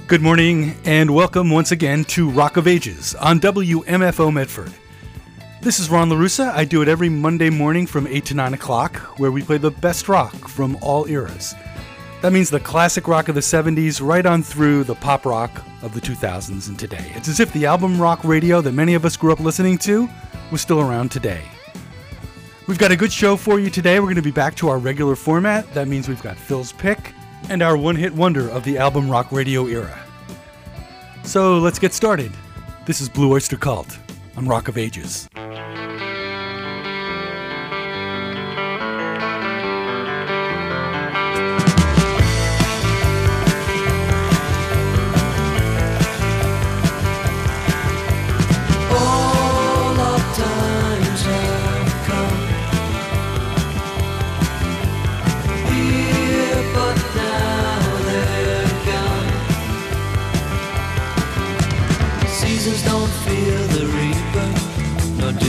Good morning and welcome once again to Rock of Ages on WMFO Medford. This is Ron LaRussa. I do it every Monday morning from 8 to 9 o'clock where we play the best rock from all eras. That means the classic rock of the 70s right on through the pop rock of the 2000s and today. It's as if the album rock radio that many of us grew up listening to was still around today. We've got a good show for you today. We're going to be back to our regular format. That means we've got Phil's Pick and our one-hit wonder of the album rock radio era. So let's get started. This is Blue Oyster Cult on Rock of Ages. Don't fear the reaper, nor do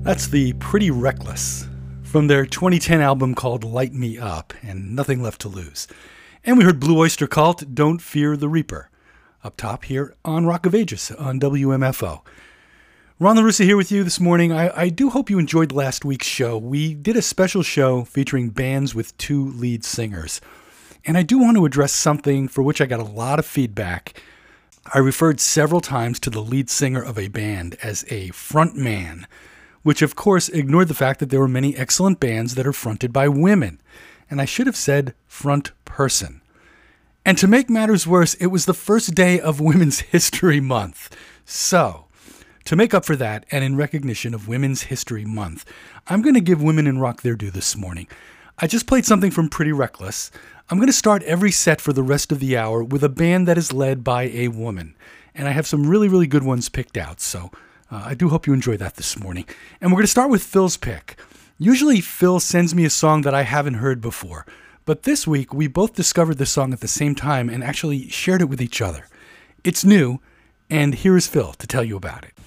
That's the Pretty Reckless from their 2010 album called Light Me Up and Nothing Left to Lose. And we heard Blue Oyster Cult, Don't Fear the Reaper, up top here on Rock of Ages on WMFO. Ron LaRussa here with you this morning. I do hope you enjoyed last week's show. We did a special show featuring bands with 2 lead singers. And I do want to address something for which I got a lot of feedback. I referred several times to the lead singer of a band as a front man, which of course ignored the fact that there were many excellent bands that are fronted by women. And I should have said front person. And to make matters worse, it was the first day of Women's History Month. So, to make up for that, and in recognition of Women's History Month, I'm going to give women in rock their due this morning. I just played something from Pretty Reckless. I'm going to start every set for the rest of the hour with a band that is led by a woman. And I have some really, really good ones picked out, so I do hope you enjoy that this morning. And we're going to start with Phil's pick. Usually Phil sends me a song that I haven't heard before, but this week we both discovered the song at the same time and actually shared it with each other. It's new, and here is Phil to tell you about it.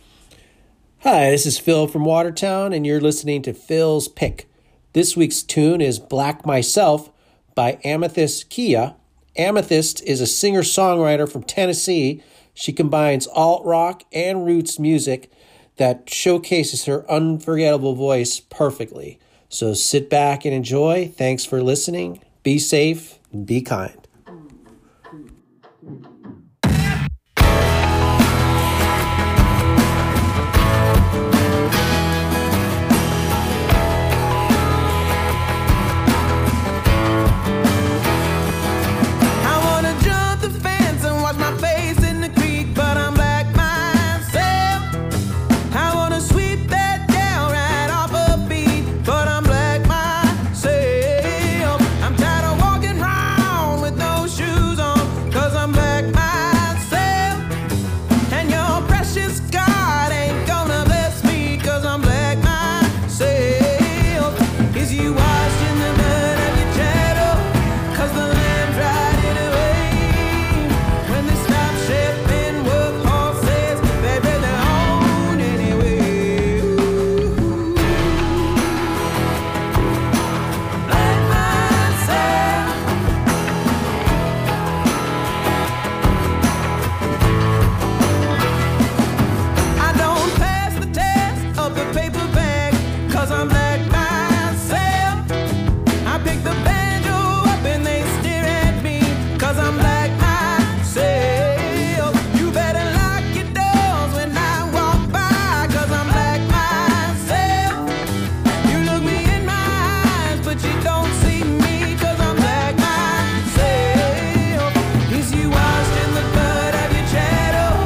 Hi, this is Phil from Watertown, and you're listening to Phil's Pick. This week's tune is Black Myself by Amethyst Kia. Amethyst is a singer-songwriter from Tennessee. She combines alt-rock and roots music that showcases her unforgettable voice perfectly. So sit back and enjoy. Thanks for listening. Be safe and be kind.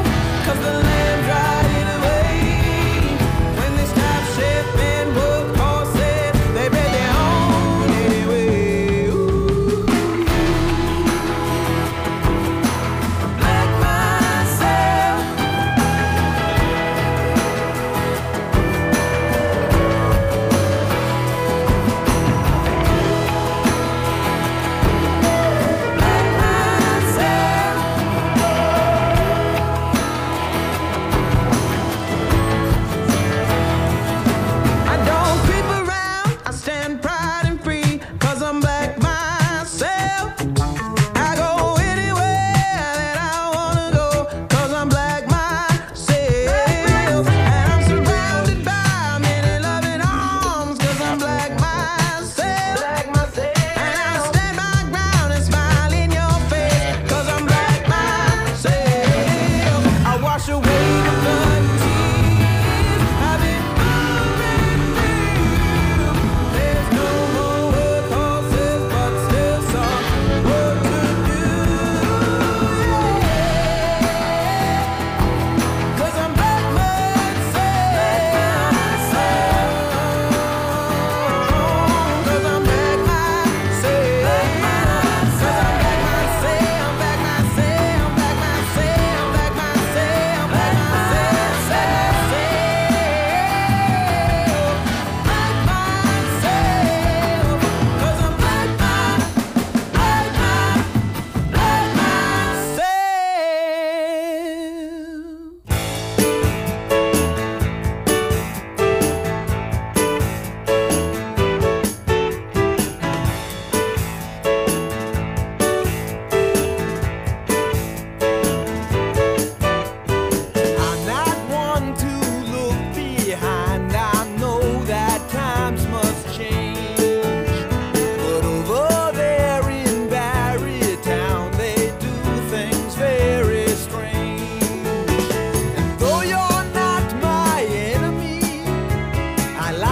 Work hard.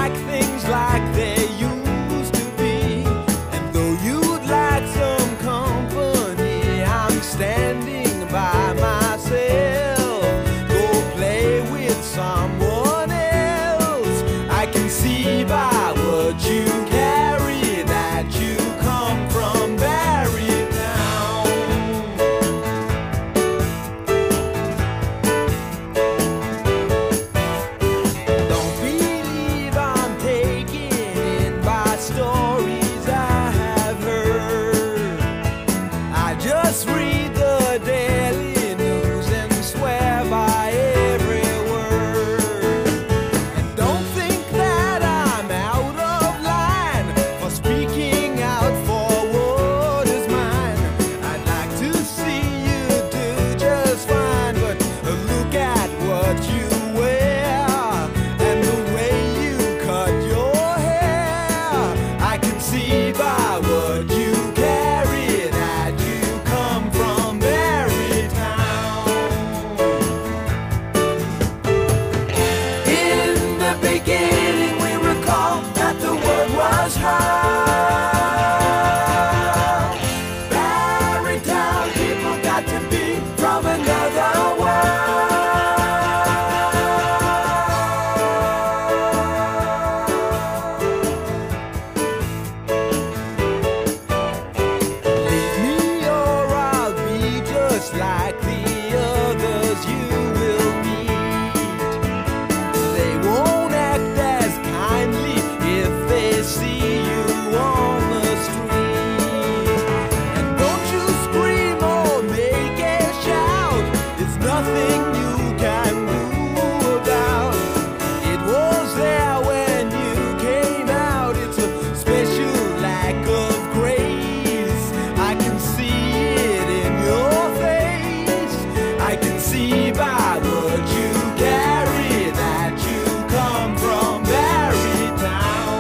like things like they used to be. And though you'd like some company, I'm standing by myself. Go play with someone else. I can see by what you carry that you come from Barrytown. Don't believe I'm taken in by stories I have heard. I just read the daily news and swear by every word. And don't think that I'm out of line for speaking out for what is mine. I'd like to see you do just fine, but look at what you wear and the way you cut your hair. I can see by what you carry that you come from Barrytown. In the beginning, we recall that the word was heard. Barrytown people got to be from another world. Leave me or I'll be just like the others you will meet. They won't act as kindly if they see you on the street. And don't you scream or make a shout. It's nothing you can do about. It was there when you came out. It's a special lack of grace. I can see it in your face. I can see by what you carry that you come from Barrytown.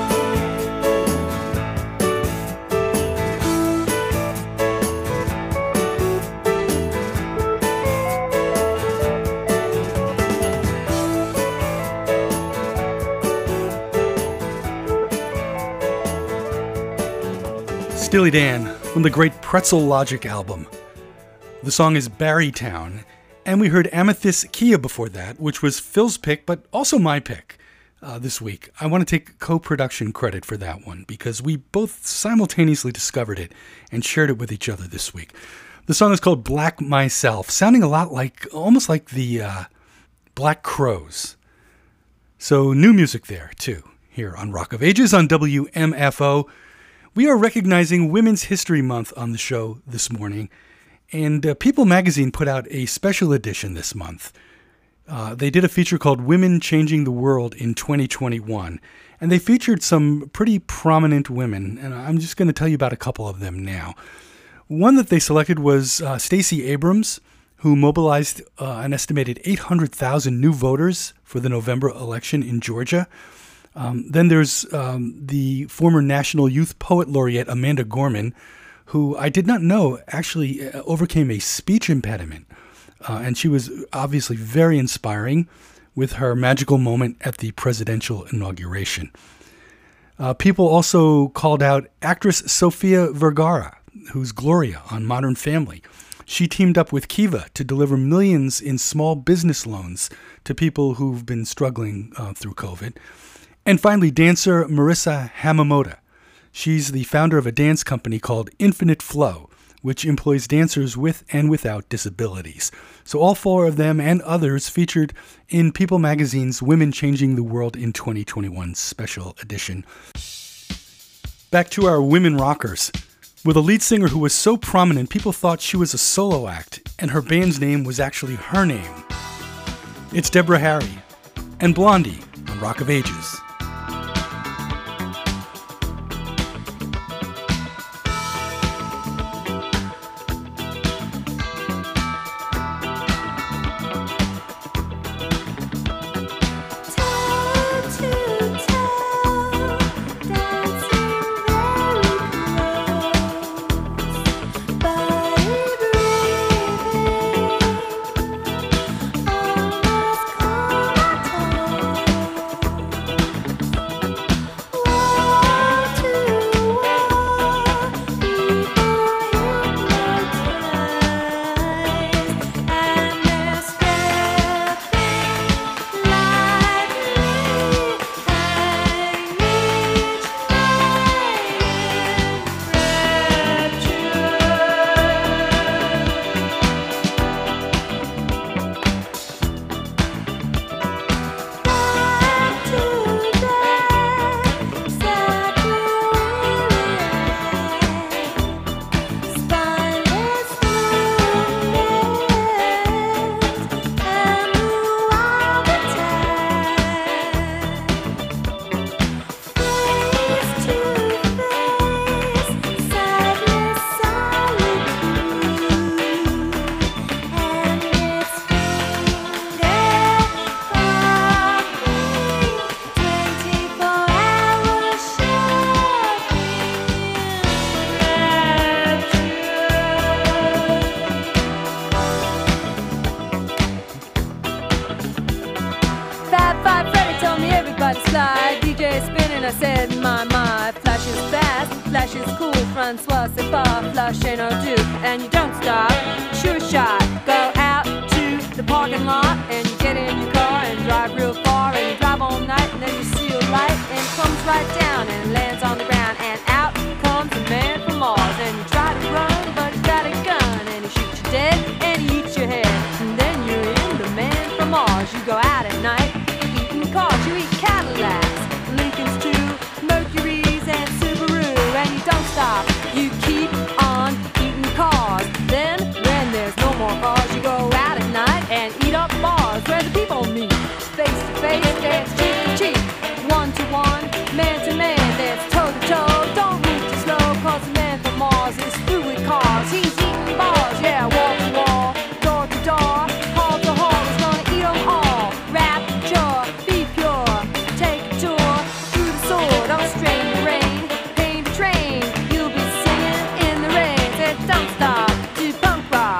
Steely Dan from the great Pretzel Logic album. The song is Barrytown, and we heard Amethyst Kia before that, which was Phil's pick, but also my pick this week. I want to take co-production credit for that one because we both simultaneously discovered it and shared it with each other this week. The song is called Black Myself, sounding a lot like, almost like the Black Crowes. So new music there, too, here on Rock of Ages on WMFO. We are recognizing Women's History Month on the show this morning, and People Magazine put out a special edition this month. They did a feature called Women Changing the World in 2021, and they featured some pretty prominent women, and I'm just going to tell you about a couple of them now. One that they selected was Stacey Abrams, who mobilized an estimated 800,000 new voters for the November election in Georgia. Then there's the former National Youth Poet Laureate Amanda Gorman, who I did not know actually overcame a speech impediment. And she was obviously very inspiring with her magical moment at the presidential inauguration. People also called out actress Sofia Vergara, who's Gloria on Modern Family. She teamed up with Kiva to deliver millions in small business loans to people who've been struggling through COVID. And finally, dancer Marissa Hamamoto. She's the founder of a dance company called Infinite Flow, which employs dancers with and without disabilities. So all four of them and others featured in People Magazine's Women Changing the World in 2021 special edition. Back to our women rockers. With a lead singer who was so prominent, people thought she was a solo act, and her band's name was actually her name. It's Deborah Harry and Blondie on Rock of Ages. And I said, my, flash is fast, flash is cool, Francois, c'est pas, flash ain't no do. And you don't stop, sure shot, go out to the parking lot, and you get in your car and drive real far, and you drive all night, and then you see a light, and it comes right down and lands on the ground, and out comes a man from Mars, and you try to run, but he's got a gun, and he shoots you dead, and he eats your head, and then you're in the man from Mars. You go out at night, eating cars, you eat Cadillacs, Lincolns too, Mercuries and Subaru, and you don't stop, you keep on eating cars. Then, when there's no more cars, you go out at night and eat up bars where the people meet. Face to face, dance cheek to cheek, one to one, man to man, dance toe to toe. Don't move too slow, cause the man from Mars is through with cars. He's eating bars, yeah, wall to wall, door to door, hall to hall. He's gonna eat them all. Rapture, be pure, take a tour through the sword. Don't strain the rain, paint a train. You'll be singing in the rain. Said don't stop to punk rock.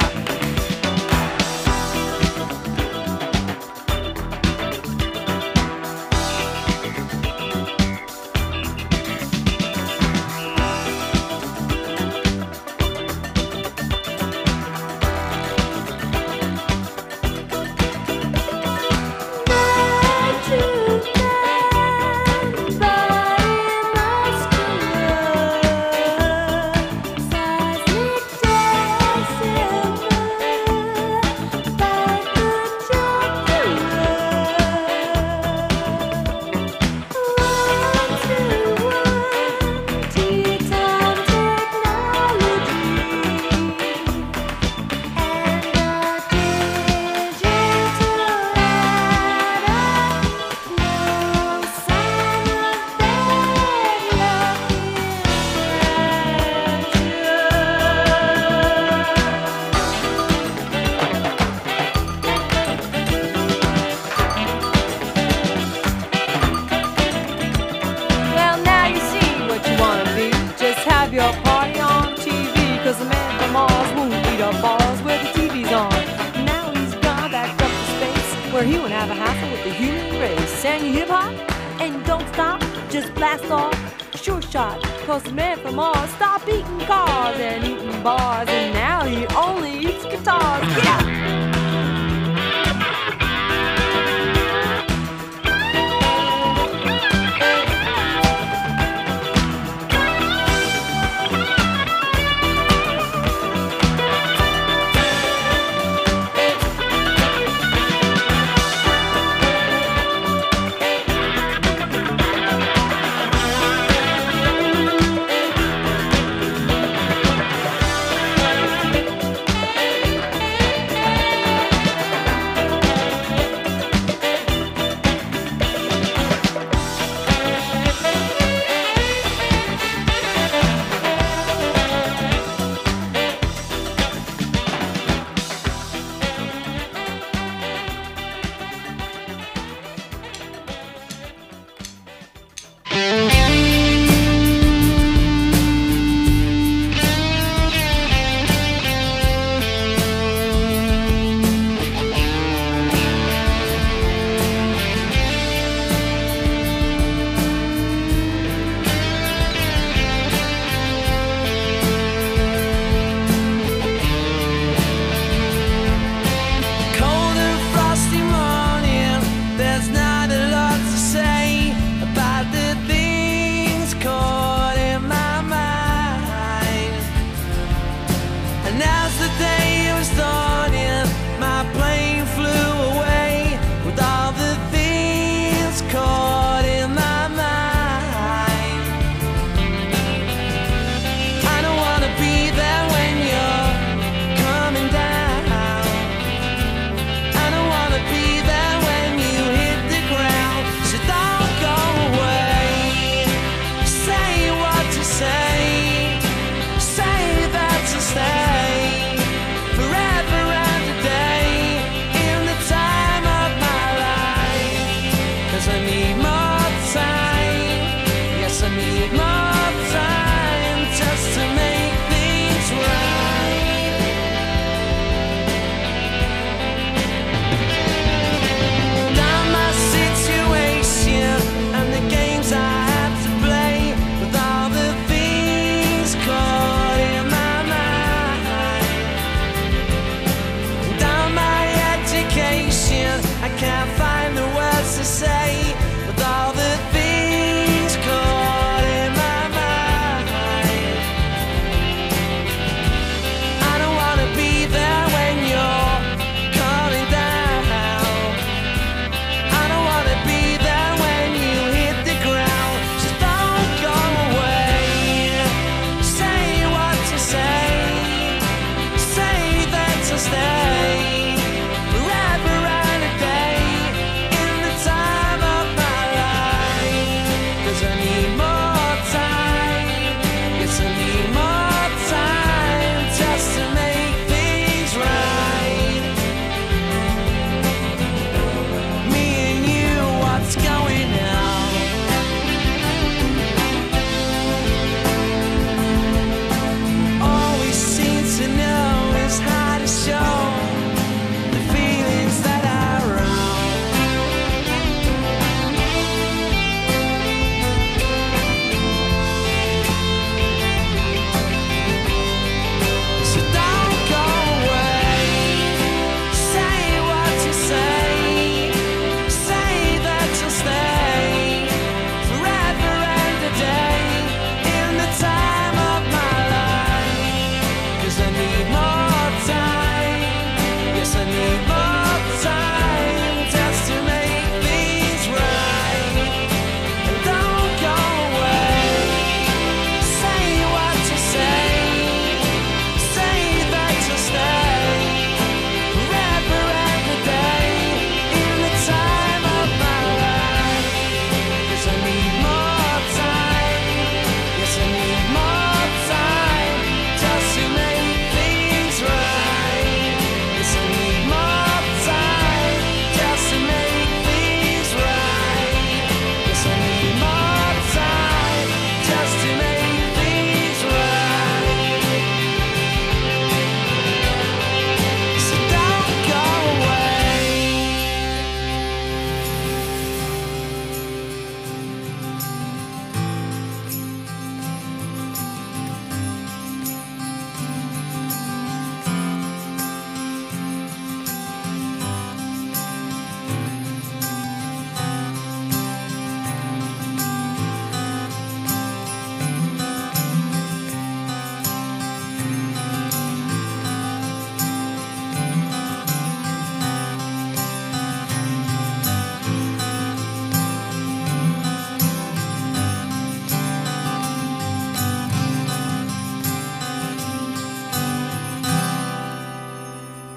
Well, now you see what you wanna be. Just have your party on TV, cause the man from Mars won't eat up bars where the TV's on. Now he's gone back up to space, where he won't have a hassle with the human race. And you hip hop, and you don't stop, just blast off, sure shot. Cause the man from Mars stopped eating cars and eating bars, and now he only eats guitars. Yeah! Now my situation and the games I have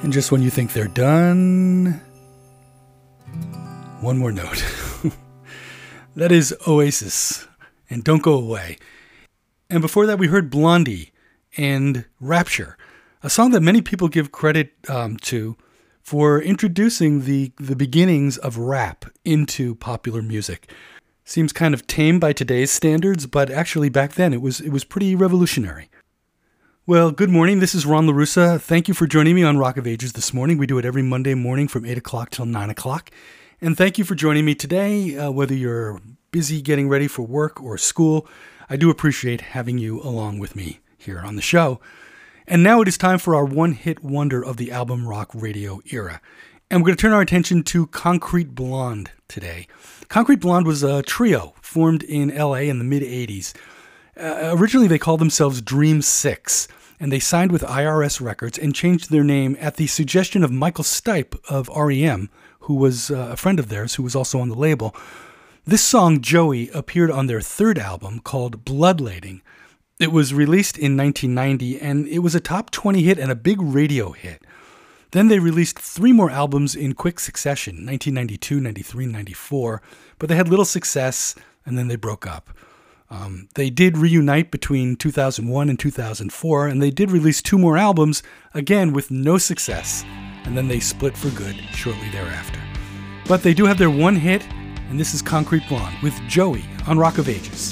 And just when you think they're done, one more note. That is Oasis, and Don't Go Away. And before that, we heard Blondie and Rapture, a song that many people give credit to for introducing the beginnings of rap into popular music. Seems kind of tame by today's standards, but actually back then it was pretty revolutionary. Well, good morning. This is Ron LaRussa. Thank you for joining me on Rock of Ages this morning. We do it every Monday morning from 8 o'clock till 9 o'clock. And thank you for joining me today, whether you're busy getting ready for work or school. I do appreciate having you along with me here on the show. And now it is time for our one-hit wonder of the album rock radio era. And we're going to turn our attention to Concrete Blonde today. Concrete Blonde was a trio formed in LA in the mid-'80s. Originally, they called themselves Dream 6, and they signed with IRS Records and changed their name at the suggestion of Michael Stipe of R.E.M., who was a friend of theirs, who was also on the label. This song, Joey, appeared on their third album called Bloodlading. It was released in 1990, and it was a top 20 hit and a big radio hit. Then they released 3 more albums in quick succession, 1992, 93, 94, but they had little success, and then they broke up. They did reunite between 2001 and 2004, and they did release 2 more albums, again with no success, and then they split for good shortly thereafter. But they do have their one hit, and this is Concrete Blonde with Joey on Rock of Ages.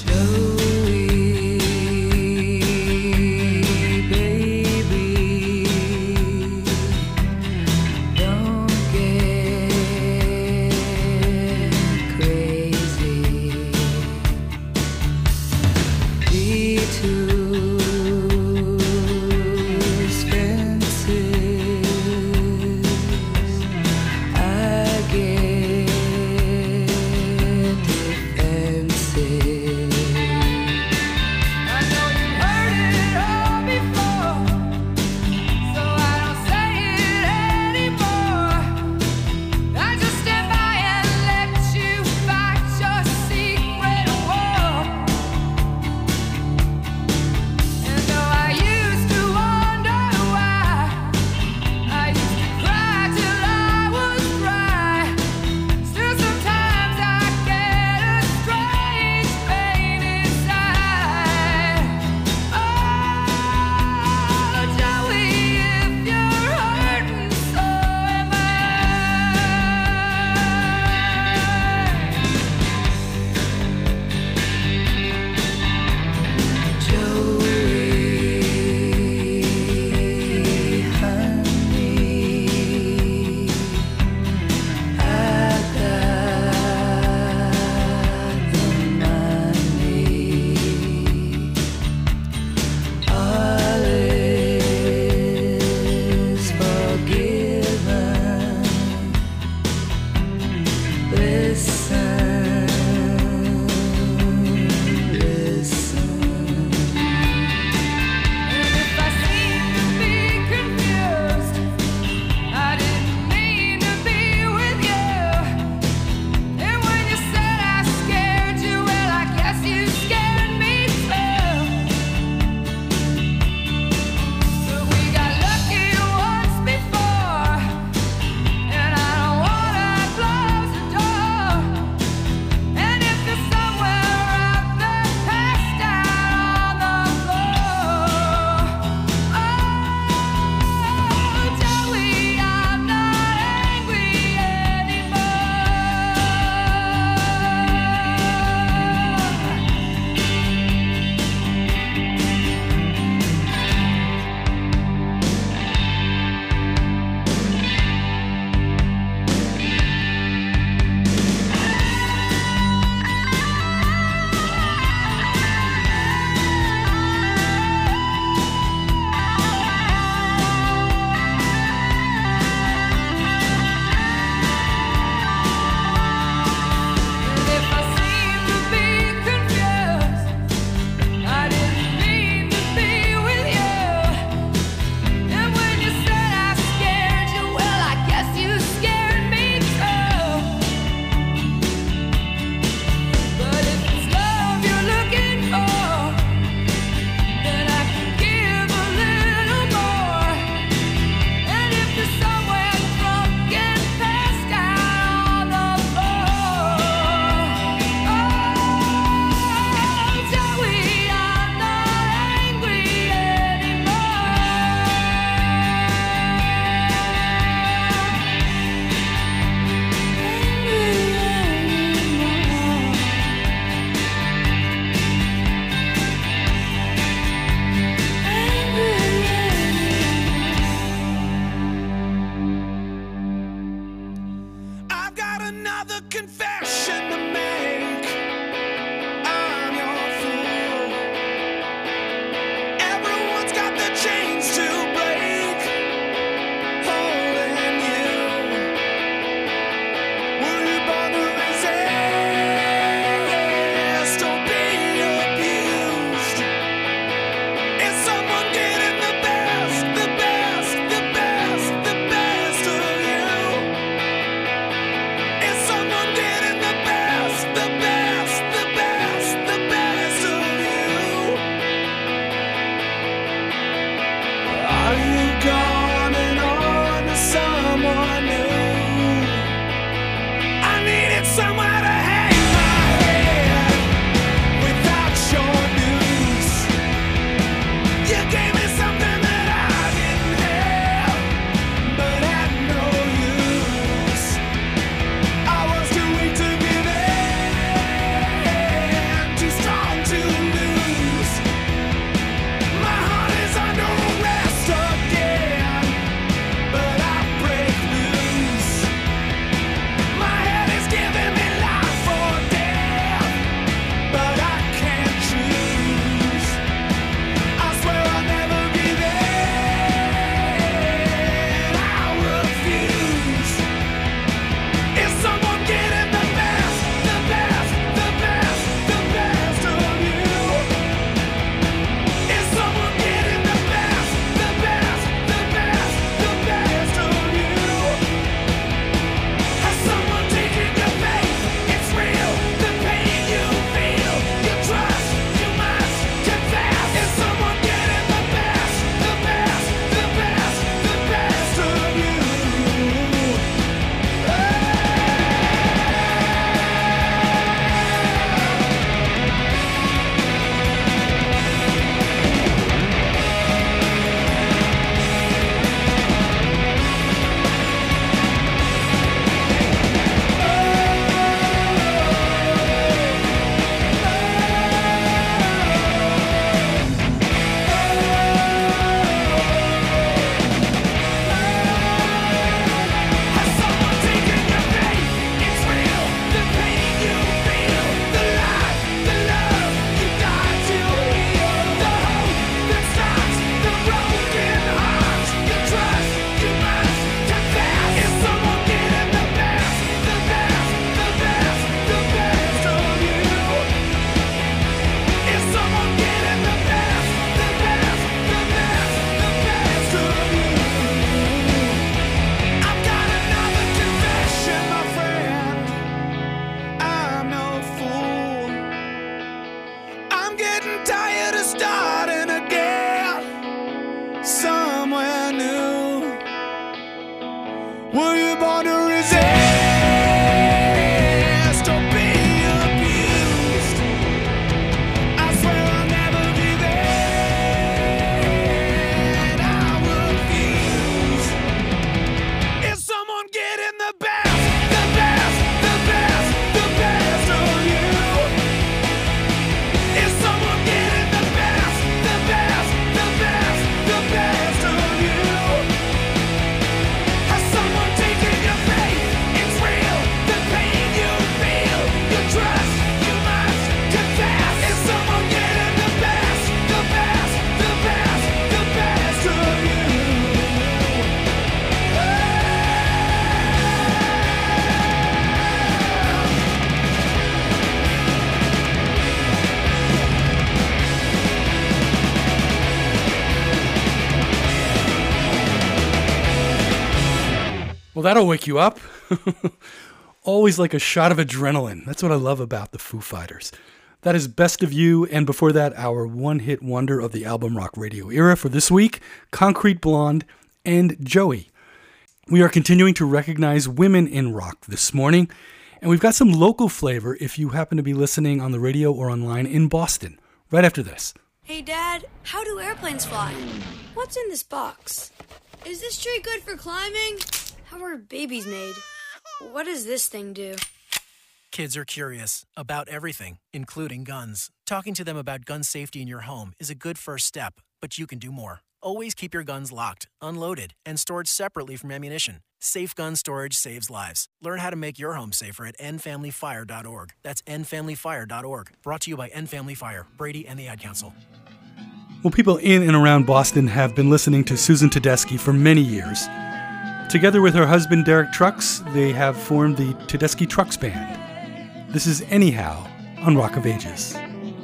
that'll wake you up. Always like a shot of adrenaline. That's what I love about the Foo Fighters. That is Best of You, and before that, our one-hit wonder of the album rock radio era for this week, Concrete Blonde and Joey. We are continuing to recognize women in rock this morning, and we've got some local flavor if you happen to be listening on the radio or online in Boston, right after this. Hey, Dad, how do airplanes fly? What's in this box? Is this tree good for climbing? How are babies made? What does this thing do? Kids are curious about everything, including guns. Talking to them about gun safety in your home is a good first step, but you can do more. Always keep your guns locked, unloaded, and stored separately from ammunition. Safe gun storage saves lives. Learn how to make your home safer at endfamilyfire.org. That's endfamilyfire.org. Brought to you by End Family Fire, Brady, and the Ad Council. Well, people in and around Boston have been listening to Susan Tedeschi for many years. Together with her husband Derek Trucks, they have formed the Tedeschi Trucks Band. This is Anyhow on Rock of Ages.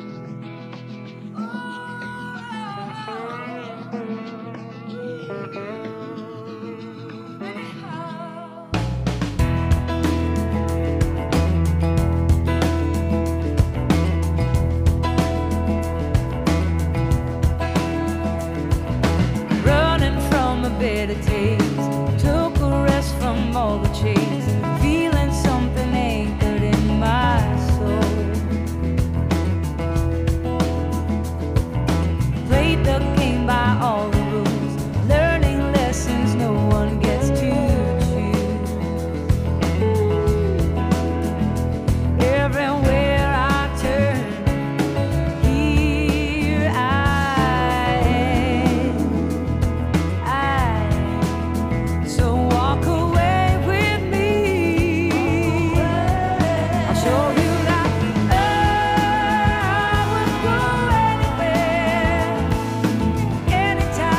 Running from a bitter taste, took a rest from all the chase, feeling something anchored in my soul. Played the game by all the rules, learning lessons no one gets to choose. Everywhere I turn, here I am. So walk away with me. I'll show you that I would go anywhere, anytime.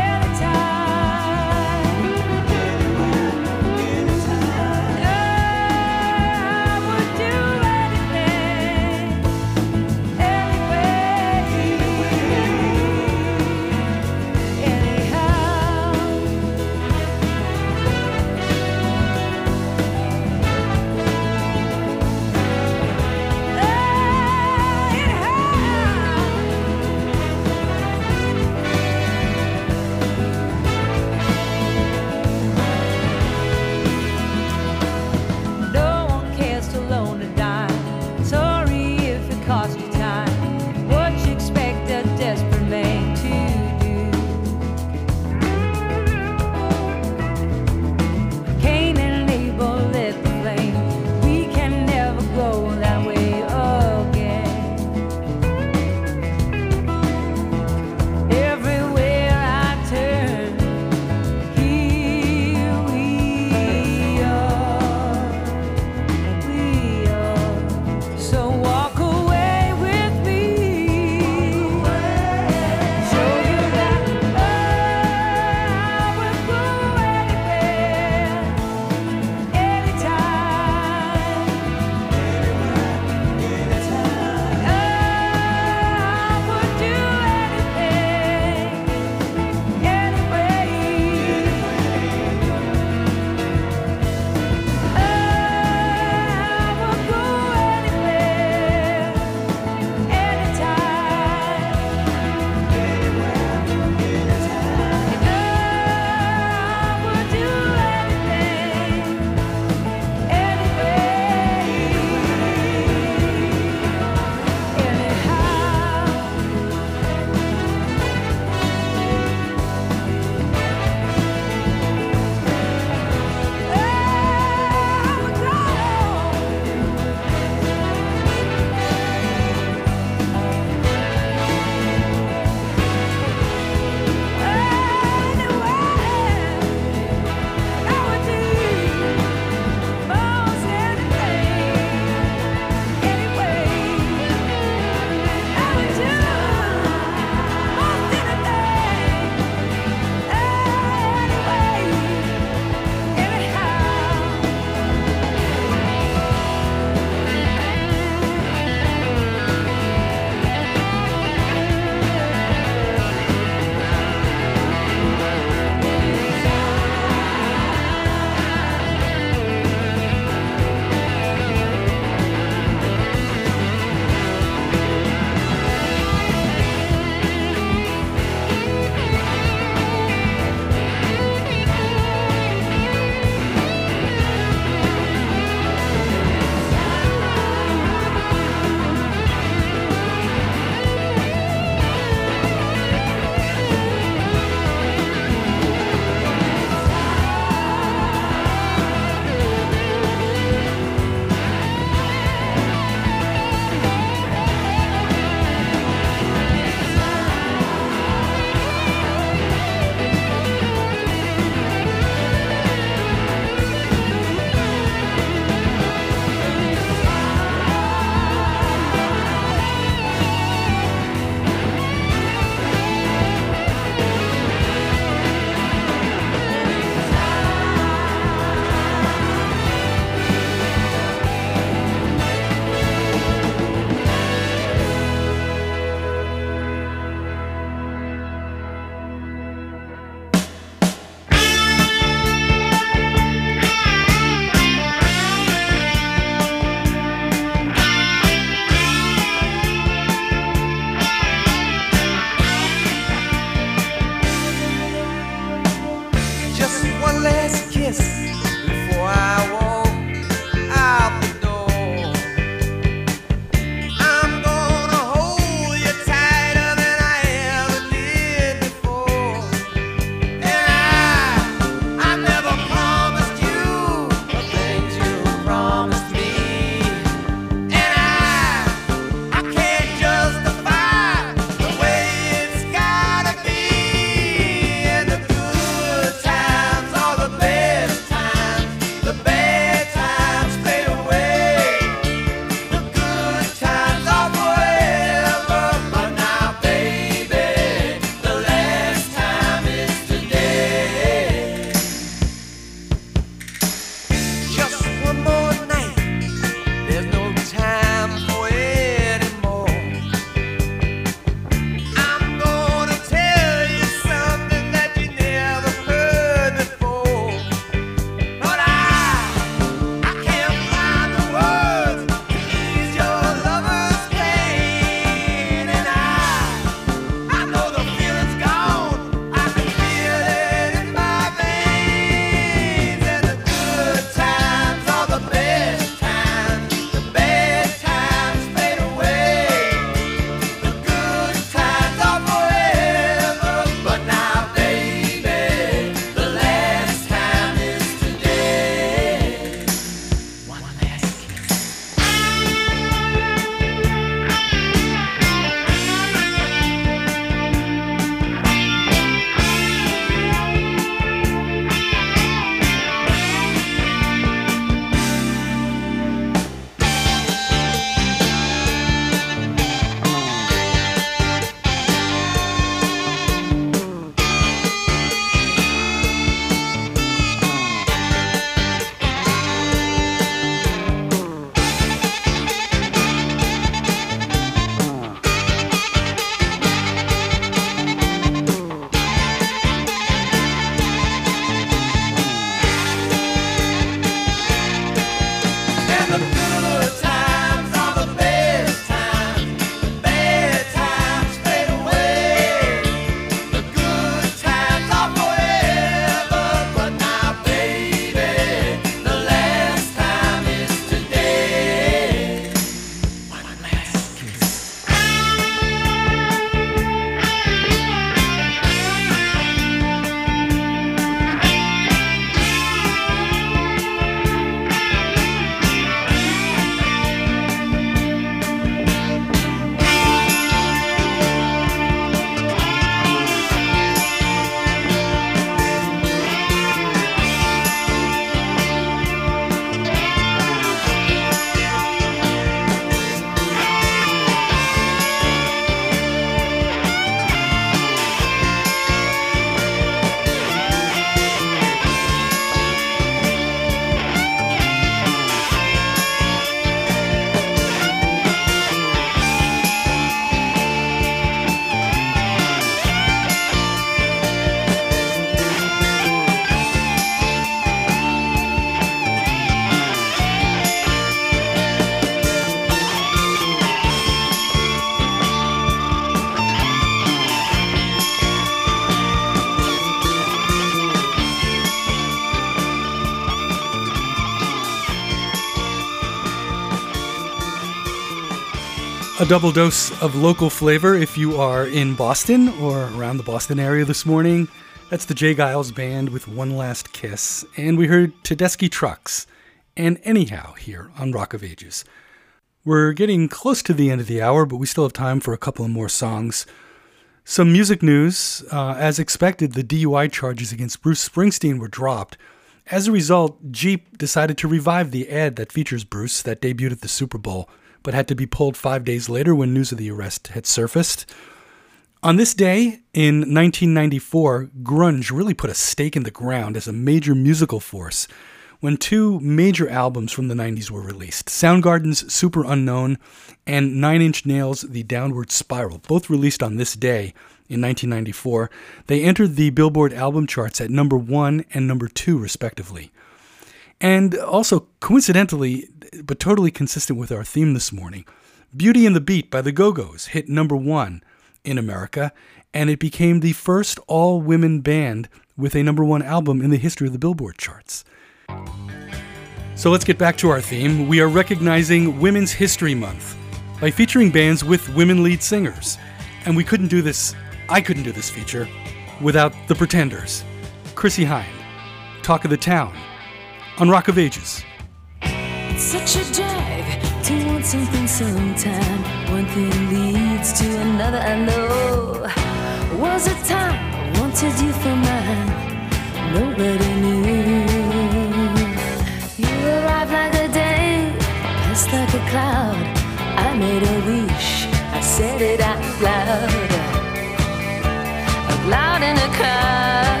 A double dose of local flavor if you are in Boston or around the Boston area this morning. That's the Jay Giles Band with One Last Kiss. And we heard Tedeschi Trucks and Anyhow here on Rock of Ages. We're getting close to the end of the hour, but we still have time for a couple of more songs. Some music news. As expected, the DUI charges against Bruce Springsteen were dropped. As a result, Jeep decided to revive the ad that features Bruce that debuted at the Super Bowl, but had to be pulled 5 days later when news of the arrest had surfaced. On this day, in 1994, grunge really put a stake in the ground as a major musical force when two major albums from the 90s were released. Soundgarden's Super Unknown and Nine Inch Nails' The Downward Spiral, both released on this day in 1994. They entered the Billboard album charts at number 1 and number 2, respectively. And also, coincidentally, but totally consistent with our theme this morning, Beauty and the Beat by the Go-Go's hit number 1 in America, and it became the first all-women band with a number 1 album in the history of the Billboard charts. So let's get back to our theme. We are recognizing Women's History Month by featuring bands with women lead singers. And I couldn't do this feature without the Pretenders. Chrissie Hynde, Talk of the Town, on Rock of Ages. It's such a drag to want something sometime. One thing leads to another, I know. Was a time I wanted you for mine. Nobody knew. You arrived like a day, passed like a cloud. I made a wish, I said it out loud. Out loud in a crowd.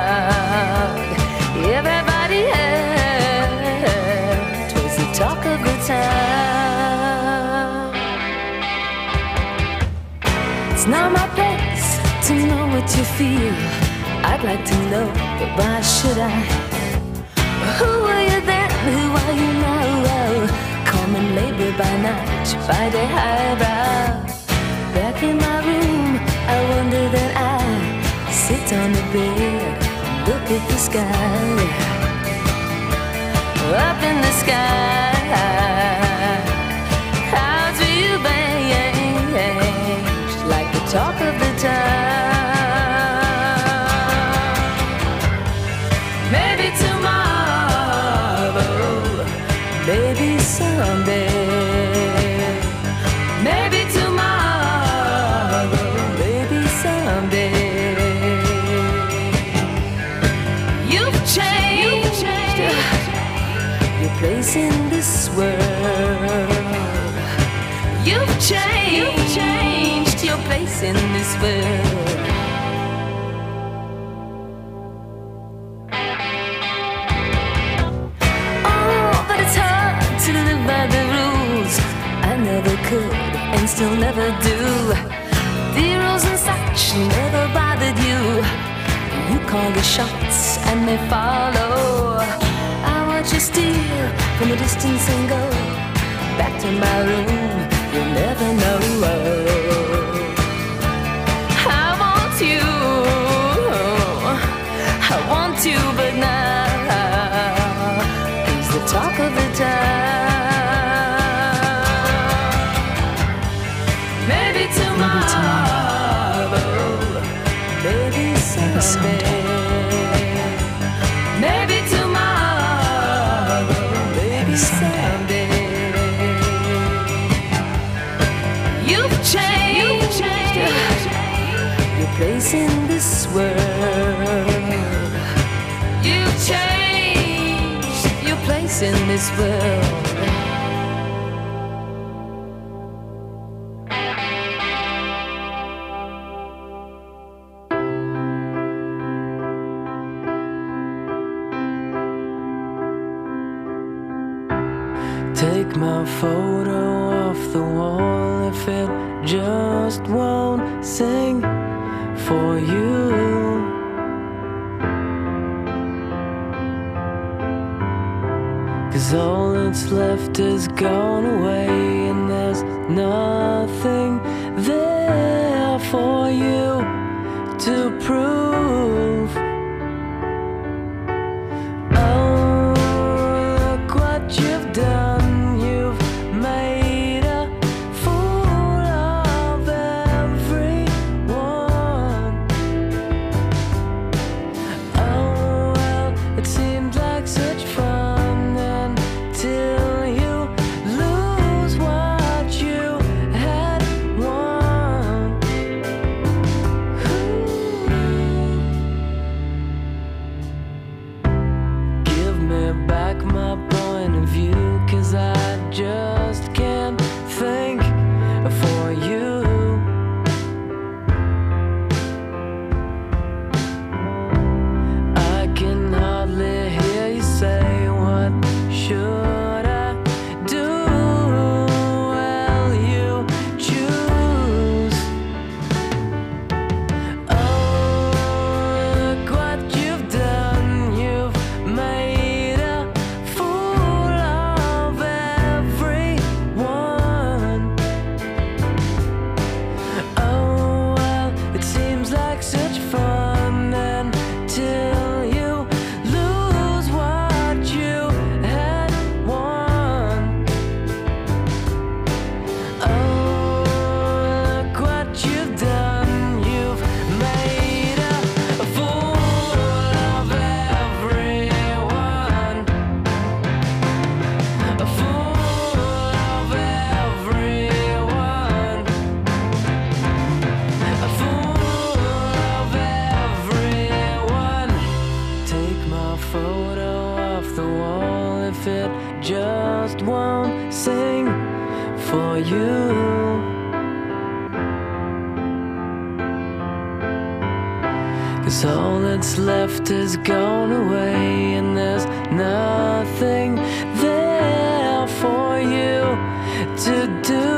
Everybody heard, 'twas the talk of the town. It's not my place to know what you feel. I'd like to know, but why should I? Who were you then? Who are you now? Common labor by night, by day highbrow. Back in my room, I wonder that I sit on the bed, look at the sky. Up in the sky, clouds rearranged like the talk of the town. Maybe tomorrow, maybe someday. Maybe tomorrow, maybe someday. You've changed your place in this world. You've changed your place in this world. Oh, but it's hard to live by the rules. I never could and still never do. The rules and such never bothered you. You call the shots and they follow. I watch you steal from a distance and go back to my room. You'll never know. I want you, but now he's the talk of the town. Maybe tomorrow, maybe someday. Maybe tomorrow, maybe someday. You've changed your place in this world. You've changed your place in this world. Take my photo off the wall if it just won't sing for you. 'Cause all that's left is gone away, and there's nothing there for you to prove. Oh, look what you've done. You've made a fool me back my point of view, 'cause I just can't think for you. I can hardly hear you say, what should I do? Well, you choose. Oh, look what you've done. You've made a fool of everyone. Oh, well, it seems like such fun until you lose what you had won. Oh, look what you've done. You've made a fool of everyone. A fool of everyone. A fool of everyone. Take my photo off the wall if it just won't sing for you. 'Cause all that's left has gone away, and there's nothing there for you to do.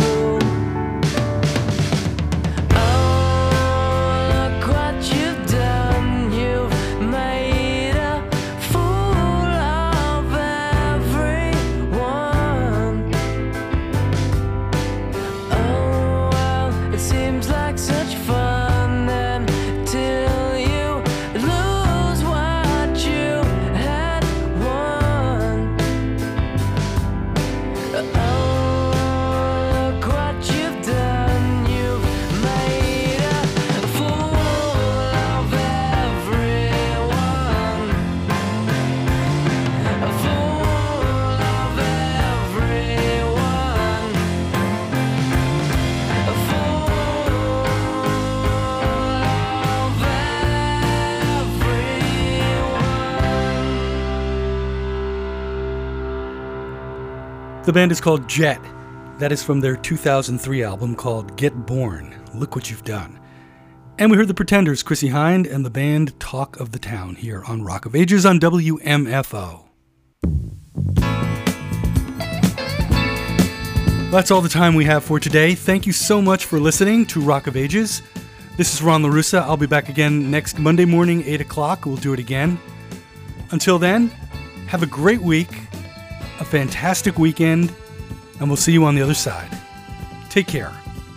Oh, look what you've done. You've made a fool of everyone. Oh, well, it seems like such fun until you lose what you had won. Oh, look what you've done. You've made a fool of everyone. A fool of everyone. A fool of everyone. The band is called Jet. That is from their 2003 album called Get Born. Look what you've done. And we heard the Pretenders, Chrissie Hynde, and the band Talk of the Town here on Rock of Ages on WMFO. That's all the time we have for today. Thank you so much for listening to Rock of Ages. This is Ron LaRussa. I'll be back again next Monday morning, 8 o'clock. We'll do it again. Until then, have a great week, a fantastic weekend, and we'll see you on the other side. Take care.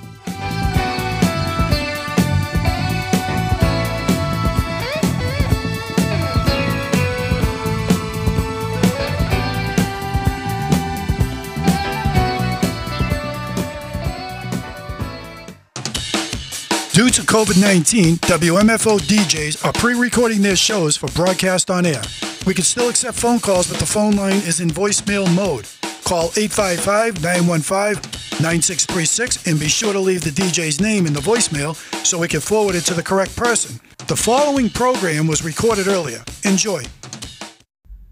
Due to COVID-19, WMFO DJs are pre-recording their shows for broadcast on air. We can still accept phone calls, but the phone line is in voicemail mode. Call 855-915-9636 and be sure to leave the DJ's name in the voicemail so we can forward it to the correct person. The following program was recorded earlier. Enjoy.